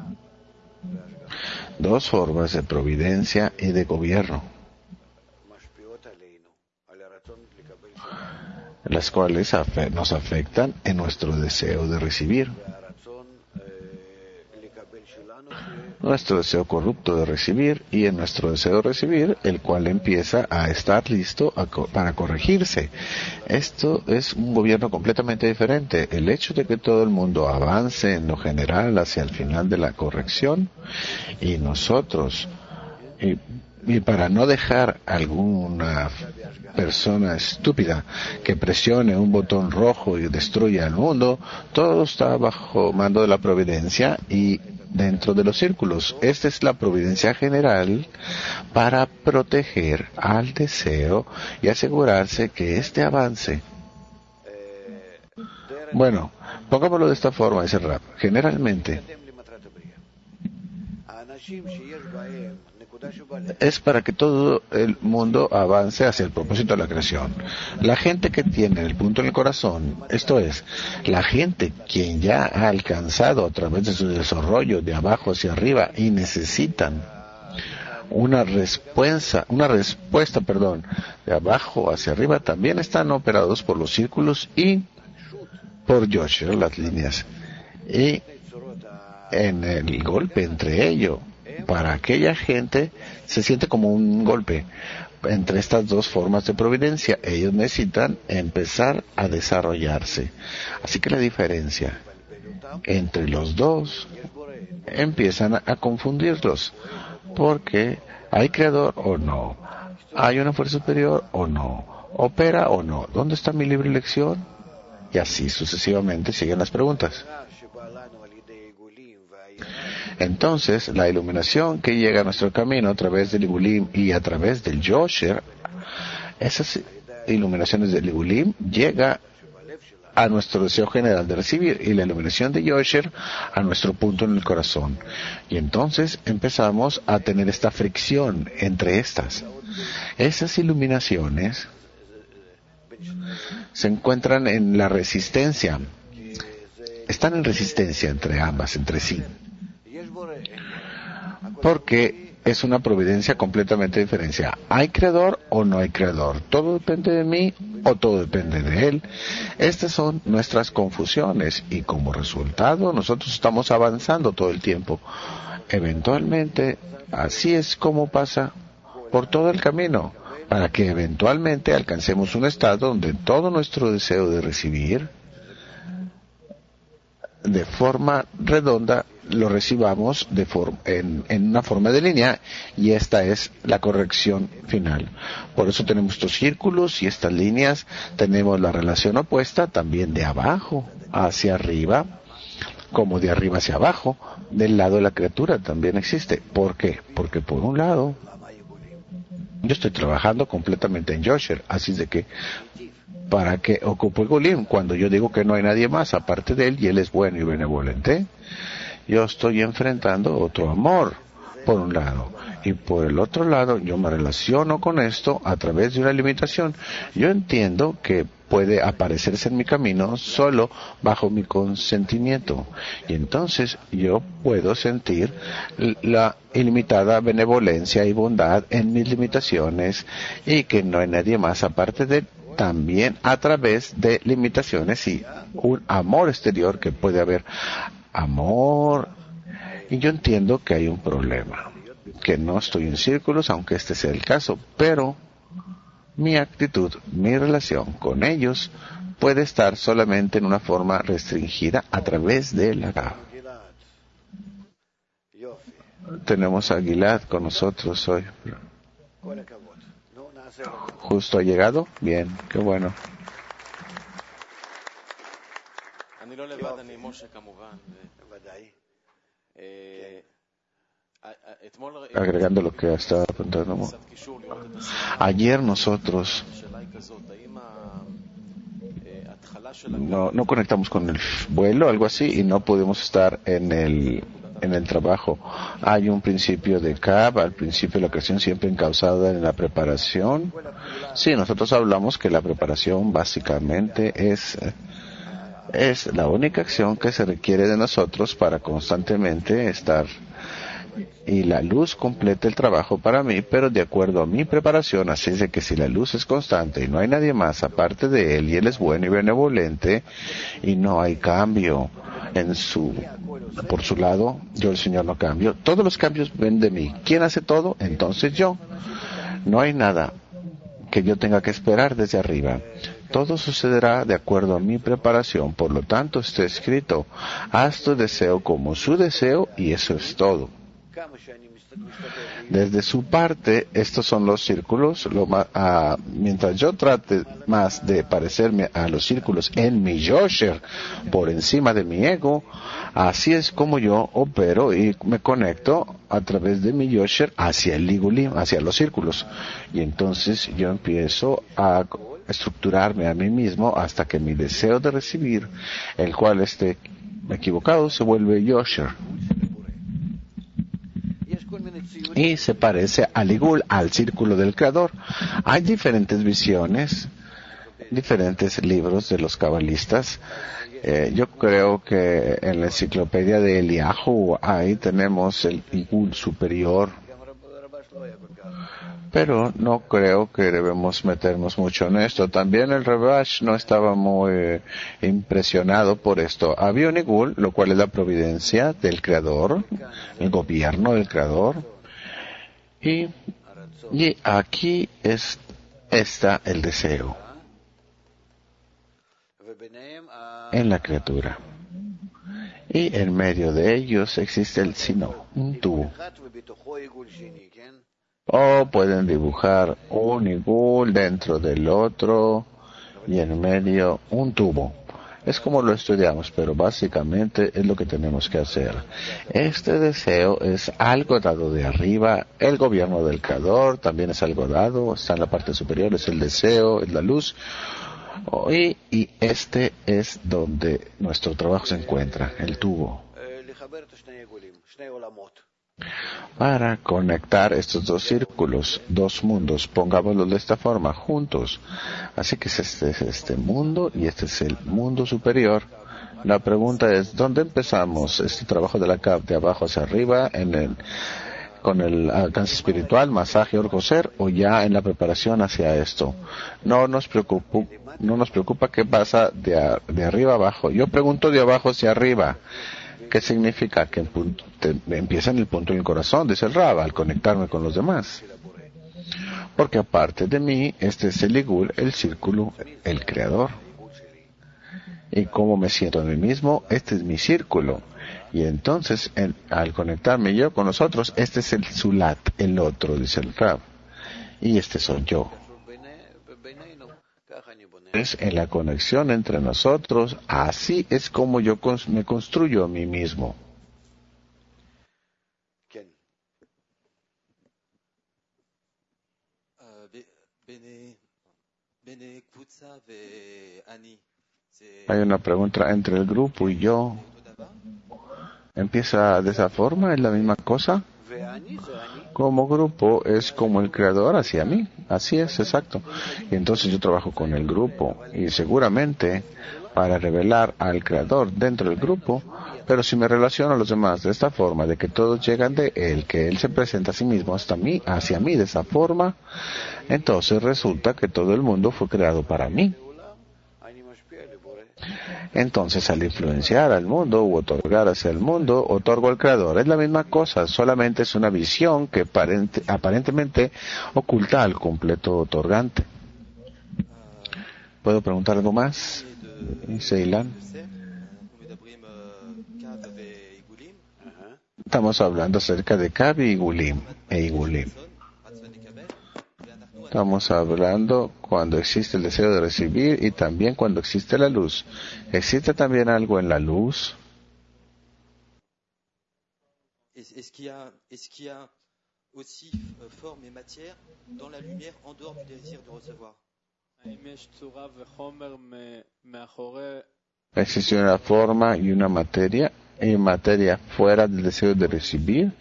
de providencia y de gobierno, las cuales nos afectan en nuestro deseo de recibir, nuestro deseo corrupto de recibir, y en nuestro deseo de recibir, el cual empieza a estar listo para corregirse. Esto es un gobierno completamente diferente. El hecho de que todo el mundo avance en lo general hacia el final de la corrección, y nosotros, y para no dejar alguna persona estúpida que presione un botón rojo y destruya el mundo, todo está bajo mando de la providencia y dentro de los círculos. Esta es la providencia general para proteger al deseo y asegurarse que este avance. Bueno, pongámoslo de esta forma, dice el Rab. Generalmente es para que todo el mundo avance hacia el propósito de la creación. La gente que tiene el punto en el corazón, esto es, la gente quien ya ha alcanzado a través de su desarrollo de abajo hacia arriba y necesitan una respuesta, de abajo hacia arriba, también están operados por los círculos y por Yosher, las líneas, y en el golpe entre ellos. Para aquella gente se siente como un golpe entre estas dos formas de providencia. Ellos necesitan empezar a desarrollarse. Así que la diferencia entre los dos empiezan a confundirlos, porque hay creador o no, hay una fuerza superior o no, opera o no, ¿dónde está mi libre elección? Y así sucesivamente siguen las preguntas. Entonces, la iluminación que llega a nuestro camino a través del Igulim y a través del Yosher, esas iluminaciones del Igulim llega a nuestro deseo general de recibir, y la iluminación de Yosher a nuestro punto en el corazón. Y entonces empezamos a tener esta fricción entre estas. Esas iluminaciones se encuentran en la resistencia, están en resistencia entre ambas, entre sí, porque es una providencia completamente diferente. ¿Hay creador o no hay creador? ¿Todo depende de mí o todo depende de él? Estas son nuestras confusiones, y como resultado nosotros estamos avanzando todo el tiempo. Eventualmente, así es como pasa por todo el camino, para que eventualmente alcancemos un estado donde todo nuestro deseo de recibir de forma redonda lo recibamos en una forma de línea, y esta es la corrección final. Por eso tenemos estos círculos y estas líneas. Tenemos la relación opuesta también de abajo hacia arriba, como de arriba hacia abajo. Del lado de la criatura también existe. ¿Por qué? Porque por un lado yo estoy trabajando completamente en Yosher, así de que ¿para qué ocupo el Igulim cuando yo digo que no hay nadie más aparte de él y él es bueno y benevolente? Yo estoy enfrentando otro amor, por un lado, y por el otro lado yo me relaciono con esto a través de una limitación. Yo entiendo que puede aparecerse en mi camino solo bajo mi consentimiento, y entonces yo puedo sentir la ilimitada benevolencia y bondad en mis limitaciones, y que no hay nadie más aparte de él, también a través de limitaciones y un amor exterior que puede haber. Amor, y yo entiendo que hay un problema, que no estoy en círculos, aunque este sea el caso, pero mi actitud, mi relación con ellos puede estar solamente en una forma restringida a través de la. tenemos a Gilad con nosotros hoy. Justo ha llegado. Bien, qué bueno. Agregando lo que estaba apuntando. Ayer nosotros no conectamos con el vuelo, algo así, y no pudimos estar en el trabajo. Hay un principio de CAP, al principio de la creación siempre encauzada en la preparación. Sí, nosotros hablamos que la preparación básicamente es la única acción que se requiere de nosotros para constantemente estar, y la luz completa el trabajo para mí, pero de acuerdo a mi preparación. Así es de que si la luz es constante y no hay nadie más aparte de él, y él es bueno y benevolente, y no hay cambio por su lado, yo el Señor no cambio. Todos los cambios ven de mí. ¿Quién hace todo? Entonces yo. No hay nada que yo tenga que esperar desde arriba. Todo sucederá de acuerdo a mi preparación. Por lo tanto, está escrito: haz tu deseo como su deseo, y eso es todo. Desde su parte, estos son los círculos. Mientras yo trate más de parecerme a los círculos en mi yosher, por encima de mi ego, así es como yo opero y me conecto a través de mi yosher hacia el ligulim, hacia los círculos. Y entonces yo empiezo a estructurarme a mí mismo hasta que mi deseo de recibir, el cual esté equivocado, se vuelve yosher. Y se parece al Igul, al círculo del Creador. Hay diferentes visiones, diferentes libros de los cabalistas. Yo creo que en la enciclopedia de Eliyahu ahí tenemos el Igul superior, pero no creo que debemos meternos mucho en esto. También el Rabash no estaba muy impresionado por esto. Había un Igul, lo cual es la providencia del Creador, el gobierno del Creador, y aquí está el deseo en la criatura, y en medio de ellos existe el sino, un tubo. O pueden dibujar un igul dentro del otro y en medio un tubo. Es como lo estudiamos, pero básicamente es lo que tenemos que hacer. Este deseo es algo dado de arriba. El gobierno del Creador también es algo dado, está en la parte superior, es el deseo, es la luz. Y este es donde nuestro trabajo se encuentra, el tubo. Para conectar estos dos círculos, dos mundos, pongámoslo de esta forma, juntos. Así que este es este mundo y este es el mundo superior. La pregunta es, ¿dónde empezamos este trabajo de la CAP? ¿De abajo hacia arriba, con el alcance espiritual, masaje, orgoser, o ya en la preparación hacia esto? No nos preocupa qué pasa de arriba a abajo. Yo pregunto de abajo hacia arriba. ¿Qué significa? Que empieza en el punto del corazón, dice el Rab, al conectarme con los demás. Porque aparte de mí, este es el Igul, el círculo, el Creador. Y cómo me siento en mí mismo, este es mi círculo. Y entonces, al conectarme yo con los otros, este es el Zulat, el otro, dice el Rab. Y este soy yo. En la conexión entre nosotros, así es como yo me construyo a mí mismo. Hay una pregunta entre el grupo y yo. ¿Empieza de esa forma? ¿Es la misma cosa? Como grupo es como el Creador hacia mí. Así es, exacto. Y entonces yo trabajo con el grupo y seguramente para revelar al Creador dentro del grupo, pero si me relaciono a los demás de esta forma, de que todos llegan de Él, que Él se presenta a sí mismo hacia mí de esa forma, entonces resulta que todo el mundo fue creado para mí. Entonces, al influenciar al mundo u otorgar hacia el mundo, otorgo al Creador. Es la misma cosa, solamente es una visión que aparentemente oculta al completo otorgante. ¿Puedo preguntar algo más? Ceylan. Estamos hablando acerca de Kav y Igulim, e Igulim. Estamos hablando cuando existe el deseo de recibir y también cuando existe la luz. ¿Existe también algo en la luz? Est-ce qu'il y a aussi forme et matière dans la lumière en dehors du désir de recevoir? ¿Existe una forma y una materia fuera del deseo de recibir?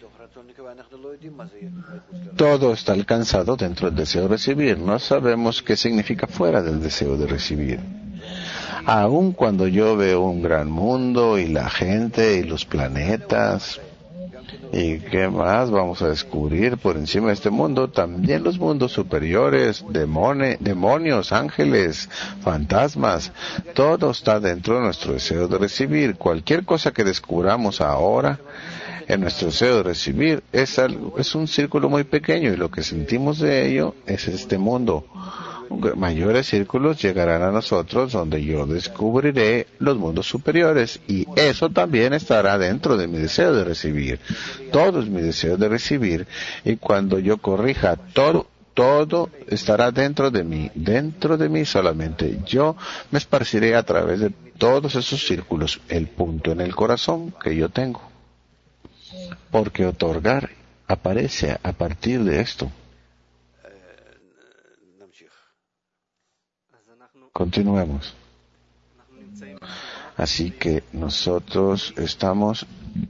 Todo está alcanzado dentro del deseo de recibir. No sabemos qué significa fuera del deseo de recibir. Aun cuando yo veo un gran mundo y la gente y los planetas, ¿y qué más vamos a descubrir por encima de este mundo? También los mundos superiores, demonios, ángeles, fantasmas. Todo está dentro de nuestro deseo de recibir. Cualquier cosa que descubramos ahora en nuestro deseo de recibir es un círculo muy pequeño y lo que sentimos de ello es este mundo. Mayores círculos llegarán a nosotros donde yo descubriré los mundos superiores y eso también estará dentro de mi deseo de recibir. Todo es mi deseo de recibir y cuando yo corrija todo estará dentro de mí solamente. Yo me esparciré a través de todos esos círculos, el punto en el corazón que yo tengo. Porque otorgar aparece a partir de esto. Continuemos. Así que nosotros estamos.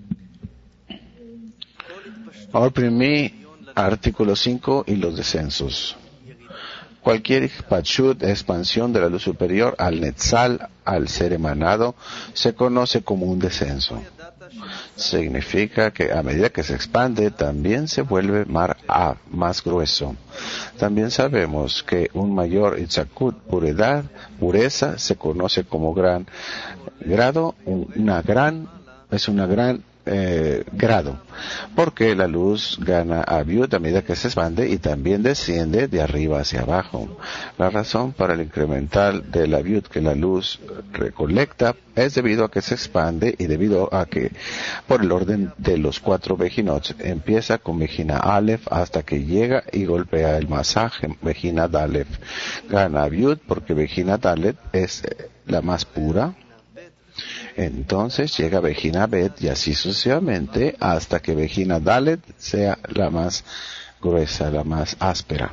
Ahora oprimí artículo 5 y los descensos. Cualquier expansión de la luz superior al Netzal, al ser emanado, se conoce como un descenso. Significa que a medida que se expande, también se vuelve más grueso. También sabemos que un mayor itzakut, pureza, se conoce como gran grado, es una gran grado, porque la luz gana a Aviut a medida que se expande y también desciende de arriba hacia abajo. La razón para el incremental de la Aviut que la luz recolecta es debido a que se expande y debido a que, por el orden de los 4 Bejinot, empieza con Bejina Aleph hasta que llega y golpea el masaje Bejina Dalef. Gana Aviut porque Bejina Dalet es la más pura. Entonces llega Bejina Bet y así sucesivamente hasta que Bejina Dalet sea la más gruesa, la más áspera.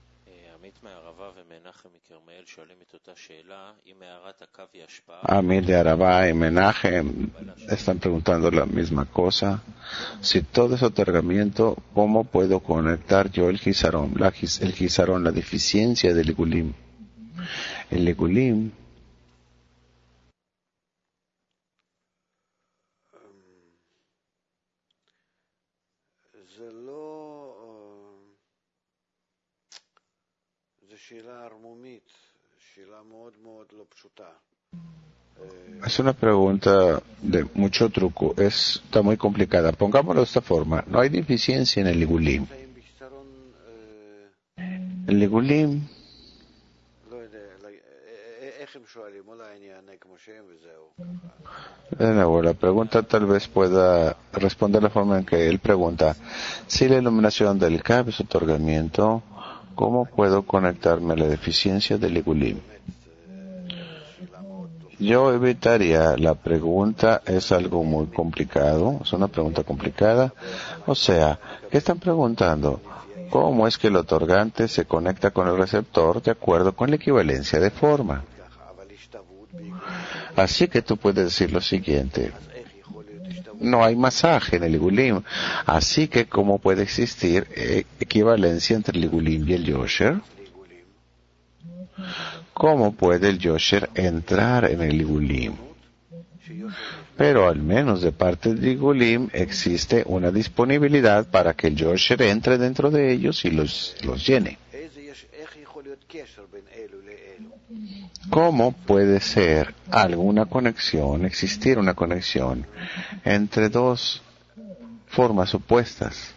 Amit de Arabá y Menachem están preguntando la misma cosa. Si todo es otorgamiento, ¿cómo puedo conectar yo el Gizarón, la deficiencia del Igulim? El Igulim es una pregunta de mucho truco, está muy complicada. Pongámoslo de esta forma, no hay deficiencia en el Igulim. El Igulim de nuevo, la pregunta tal vez pueda responder de la forma en que él pregunta. Si la iluminación del Kav es otorgamiento, ¿cómo puedo conectarme a la deficiencia del Igulim? Yo evitaría la pregunta, es algo muy complicado, es una pregunta complicada. O sea, ¿qué están preguntando? ¿Cómo es que el otorgante se conecta con el receptor de acuerdo con la equivalencia de forma? Así que tú puedes decir lo siguiente. No hay masaje en el Igulim, así que ¿cómo puede existir equivalencia entre el Igulim y el Yosher? ¿Cómo puede el Yosher entrar en el Igulim? Pero al menos de parte del Igulim existe una disponibilidad para que el Yosher entre dentro de ellos y los llene. ¿Cómo puede ser existir una conexión entre dos formas opuestas?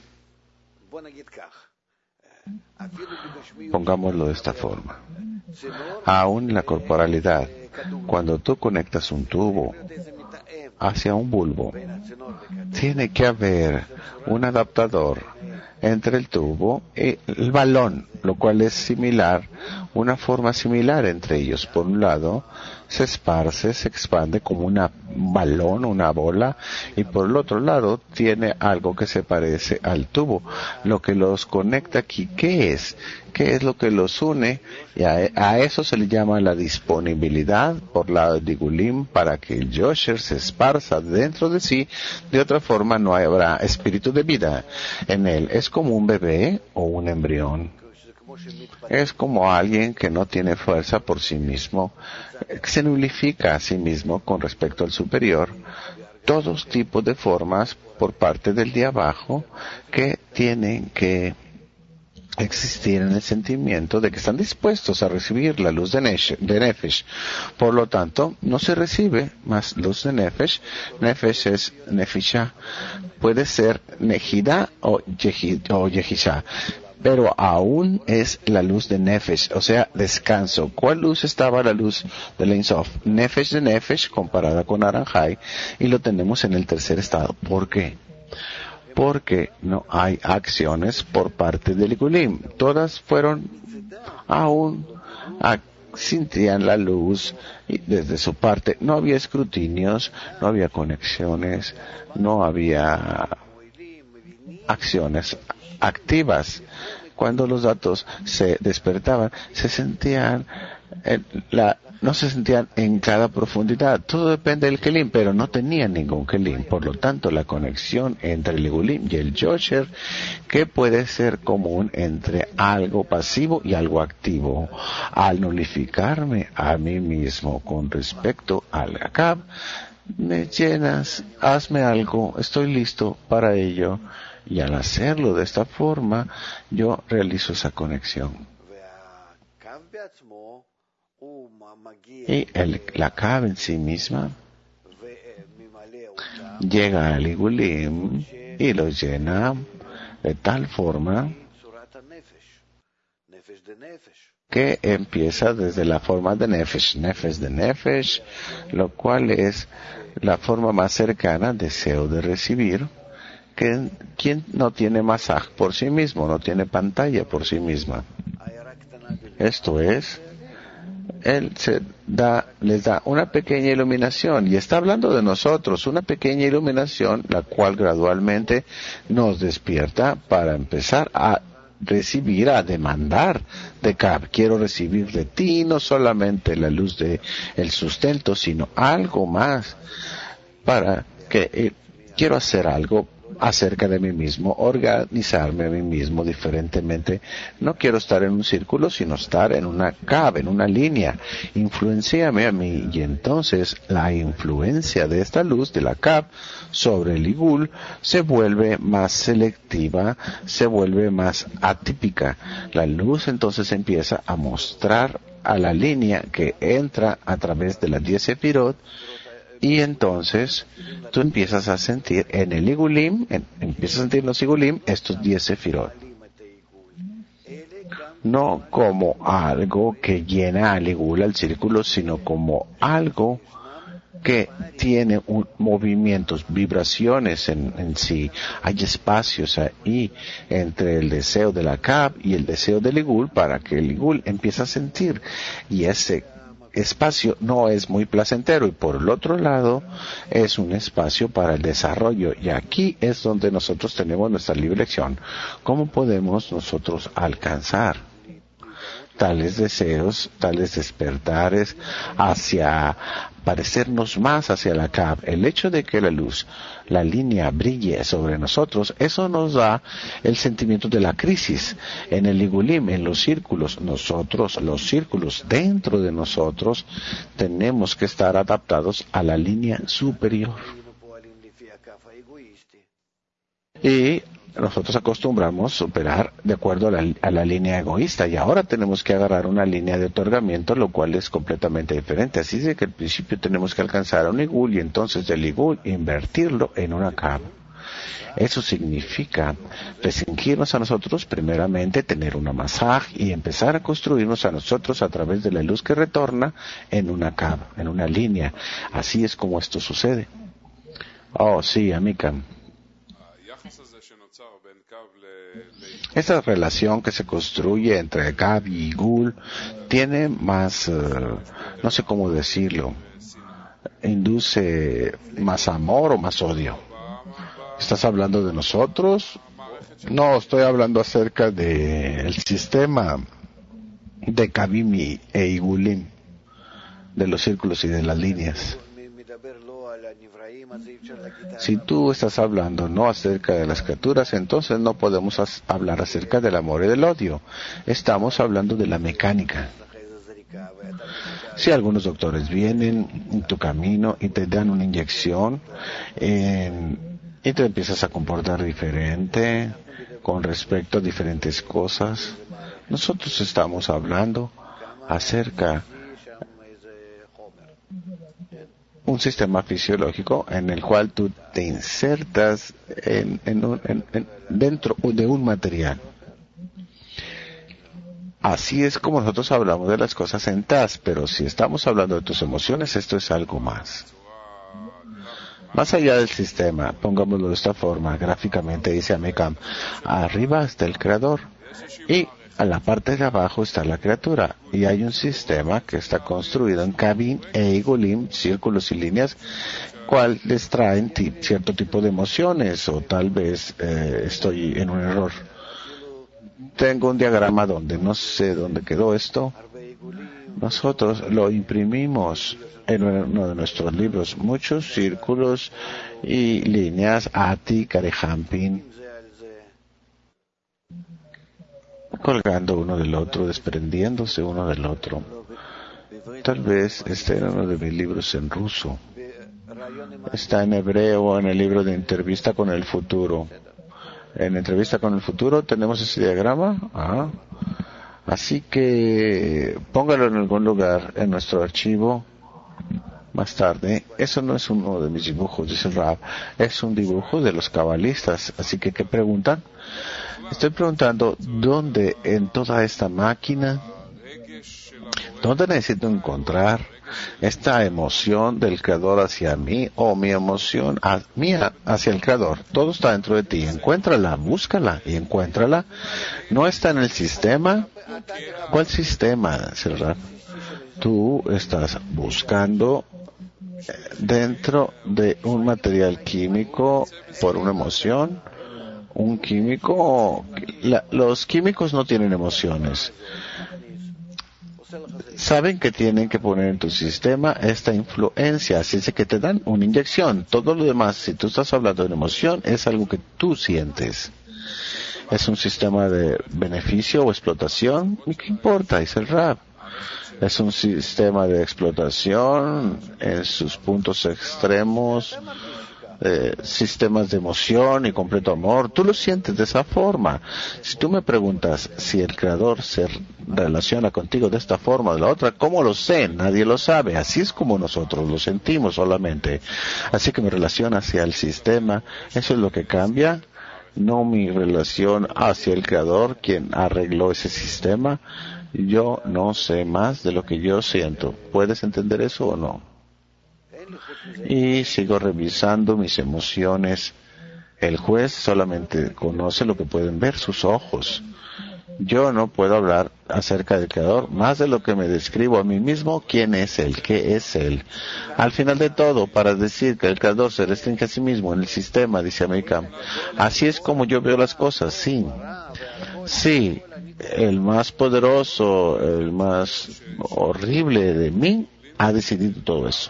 Pongámoslo de esta forma. Aún en la corporalidad, cuando tú conectas un tubo hacia un bulbo. Tiene que haber un adaptador entre el tubo y el balón, lo cual es similar, una forma similar entre ellos. Por un lado, se esparce, se expande como un balón, una bola, y por el otro lado tiene algo que se parece al tubo. Lo que los conecta aquí, ¿qué es? ¿Qué es lo que los une? Y a eso se le llama la disponibilidad por lado de Igulim para que el Yosher se esparza dentro de sí. De otra forma no habrá espíritu de vida en él. Es como un bebé o un embrión. Es como alguien que no tiene fuerza por sí mismo, que se nulifica a sí mismo con respecto al superior. Todos tipos de formas por parte del de abajo que tienen que existir en el sentimiento de que están dispuestos a recibir la luz de Nefesh. Por lo tanto, no se recibe más luz de Nefesh. Nefesh es Nefisha. Puede ser Nejida o Yehisha. Pero aún es la luz de Nefesh, o sea, descanso. ¿Cuál luz estaba la luz de Ein Sof? Nefesh de Nefesh comparada con Aranjai, y lo tenemos en el tercer estado. ¿Por qué? Porque no hay acciones por parte del Igulim. Todas fueron aún sentían la luz y desde su parte no había escrutinios, no había conexiones, no había acciones activas. Cuando los datos se despertaban, se sentían no se sentían en cada profundidad. Todo depende del Kelim, pero no tenían ningún Kelim. Por lo tanto, la conexión entre el Igulim y el Yosher, que puede ser común entre algo pasivo y algo activo. Al nulificarme a mí mismo con respecto al Akab, me llenas, hazme algo, estoy listo para ello. Y al hacerlo de esta forma, yo realizo esa conexión. Y la Kab en sí misma llega al Igulim y lo llena de tal forma que empieza desde la forma de Nefesh, Nefesh de Nefesh, lo cual es la forma más cercana, deseo de recibir, que quien no tiene masaj por sí mismo, no tiene pantalla por sí misma. Esto es, él les da una pequeña iluminación, y está hablando de nosotros, una pequeña iluminación, la cual gradualmente nos despierta para empezar a recibir, a demandar de Kab. Quiero recibir de ti no solamente la luz de el sustento, sino algo más, para que quiero hacer algo acerca de mí mismo, organizarme a mí mismo diferentemente. No quiero estar en un círculo, sino estar en una Kab, en una línea. Influenciame a mí, y entonces la influencia de esta luz de la Kab sobre el Igul se vuelve más selectiva, se vuelve más atípica. La luz entonces empieza a mostrar a la línea que entra a través de las 10 sefirot. Y entonces tú empiezas a sentir en el Igulim, empiezas a sentir en los Igulim estos 10 sefirot. No como algo que llena al Igul, al círculo, sino como algo que tiene movimientos, vibraciones en sí. Hay espacios ahí entre el deseo de la Kab y el deseo del Igul para que el Igul empiece a sentir. Y ese espacio no es muy placentero, y por el otro lado es un espacio para el desarrollo, y aquí es donde nosotros tenemos nuestra libre elección. ¿Cómo podemos nosotros alcanzar tales deseos, tales despertares hacia parecernos más hacia la Kab? El hecho de que la luz, la línea brille sobre nosotros, eso nos da el sentimiento de la crisis. En el Igulim, en los círculos, nosotros, los círculos dentro de nosotros, tenemos que estar adaptados a la línea superior. Y nosotros acostumbramos operar de acuerdo a la línea egoísta, y ahora tenemos que agarrar una línea de otorgamiento, lo cual es completamente diferente. Así es que al principio tenemos que alcanzar a un Igul, y entonces del Igul invertirlo en una Kab. Eso significa restringirnos a nosotros, primeramente tener una masaj, y empezar a construirnos a nosotros a través de la luz que retorna en una Kab, en una línea. Así es como esto sucede. Oh, sí, Amikam. Esa relación que se construye entre Gab y Gul tiene más, no sé cómo decirlo, induce más amor o más odio. ¿Estás hablando de nosotros? No, estoy hablando acerca del sistema de Kabim e Igulim, de los círculos y de las líneas. Si tú estás hablando no acerca de las criaturas, entonces no podemos hablar acerca del amor y del odio. Estamos hablando de la mecánica. Si algunos doctores vienen en tu camino y te dan una inyección y te empiezas a comportar diferente con respecto a diferentes cosas, nosotros estamos hablando acerca un sistema fisiológico en el cual tú te insertas dentro de un material. Así es como nosotros hablamos de las cosas en TAS, pero si estamos hablando de tus emociones, esto es algo más. Más allá del sistema, pongámoslo de esta forma, gráficamente dice Amikam, arriba está el creador y a la parte de abajo está la criatura, y hay un sistema que está construido en Kabim e Igulim, círculos y líneas, cual les traen cierto tipo de emociones, o tal vez estoy en un error. Tengo un diagrama donde no sé dónde quedó esto. Nosotros lo imprimimos en uno de nuestros libros, muchos círculos y líneas, Ati, Karehampin, colgando uno del otro, desprendiéndose uno del otro. Tal vez este era uno de mis libros en ruso. Está en hebreo en el libro de Entrevista con el Futuro. En Entrevista con el Futuro tenemos ese diagrama. Así que póngalo en algún lugar en nuestro archivo más tarde. Eso no es uno de mis dibujos, dice Rab. Es un dibujo de los cabalistas. Así que, ¿qué preguntan? Estoy preguntando, ¿dónde en toda esta máquina, dónde necesito encontrar esta emoción del creador hacia mí o mi emoción mía hacia el creador? Todo está dentro de ti. Encuéntrala, búscala y encuéntrala. No está en el sistema. ¿Cuál sistema, Serrat? Tú estás buscando dentro de un material químico por una emoción. Un químico, los químicos no tienen emociones. Saben que tienen que poner en tu sistema esta influencia, así es que te dan una inyección. Todo lo demás, si tú estás hablando de una emoción, es algo que tú sientes. Es un sistema de beneficio o explotación. ¿Y qué importa? Dice el Rab. Es un sistema de explotación en sus puntos extremos. Sistemas de emoción y completo amor, tú lo sientes de esa forma. Si tú me preguntas si el creador se relaciona contigo de esta forma o de la otra, ¿cómo lo sé? Nadie lo sabe. Así es como nosotros lo sentimos solamente. Así que mi relación hacia el sistema, eso es lo que cambia, no mi relación hacia el creador, quien arregló ese sistema. Yo no sé más de lo que yo siento. ¿Puedes entender eso o no? Y sigo revisando mis emociones. El juez solamente conoce lo que pueden ver sus ojos. Yo no puedo hablar acerca del creador más de lo que me describo a mí mismo. ¿Quién es él? ¿Qué es él? Al final de todo, para decir que el creador se restringe a sí mismo en el sistema, dice Amikam, así es como yo veo las cosas. Sí, el más poderoso, el más horrible de mí ha decidido todo eso.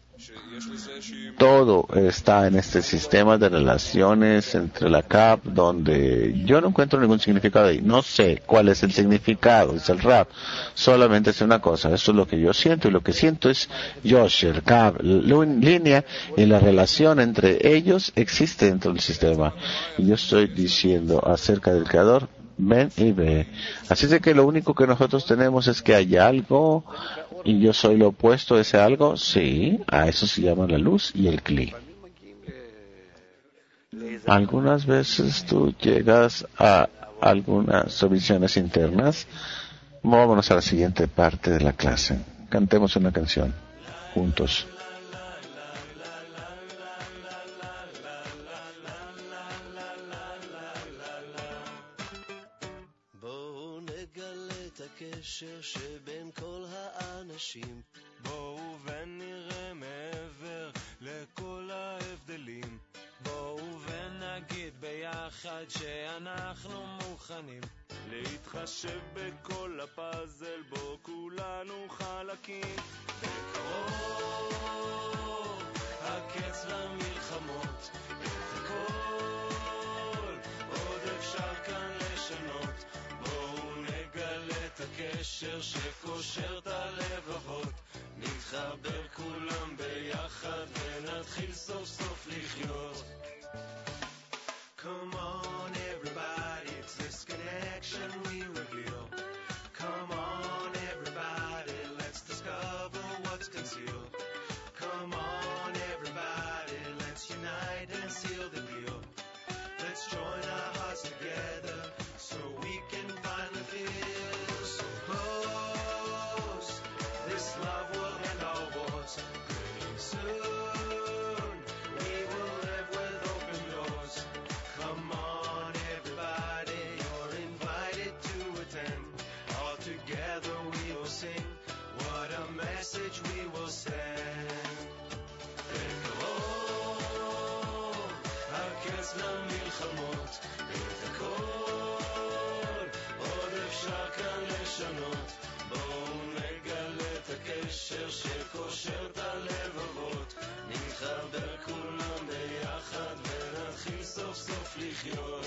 Todo está en este sistema de relaciones entre la CAP, donde yo no encuentro ningún significado ahí. No sé cuál es el significado, dice el Rab. Solamente es una cosa, esto es lo que yo siento, y lo que siento es Yosher, CAP, línea, y la relación entre ellos existe dentro del sistema. Y yo estoy diciendo acerca del Creador, ven y ve. Así es de que lo único que nosotros tenemos es que hay algo, y yo soy lo opuesto a ese algo. Sí, a eso se llama la luz y el Kli. Algunas veces tú llegas a algunas visiones internas. Vámonos a la siguiente parte de la clase. Cantemos una canción juntos. הקשר שבין כל האנשים. בואו ונראה מעבר לכל ההבדלים. בואו ונגיד ביחד שאנחנו מוכנים להתחשב בכל הפאזל בו כולנו חלקים. בקרוב הקץ למלחמות, את הכל עוד אפשר כאן לשנות. בואו נגלה את הקשר שקושר את הלבבות, נתחבר כולם ביחד ונתחיל סוף סוף לחיות. Come on everybody, it's this connection we reveal. Come on everybody, let's discover what's concealed. Come on everybody, let's unite and seal the deal. Let's join our hearts together so we can finally feel so close. This love will end all wars pretty soon. We will live with open doors. Come on everybody, you're invited to attend. All together we will sing, what a message we will send. בקרוב הקץ למלחמות, את הכל עוד אפשר כאן לשנות. בואו נגלה את הקשר שקושר את הלבבות, נתחבר כולם ביחד ונתחיל סוף סוף לחיות.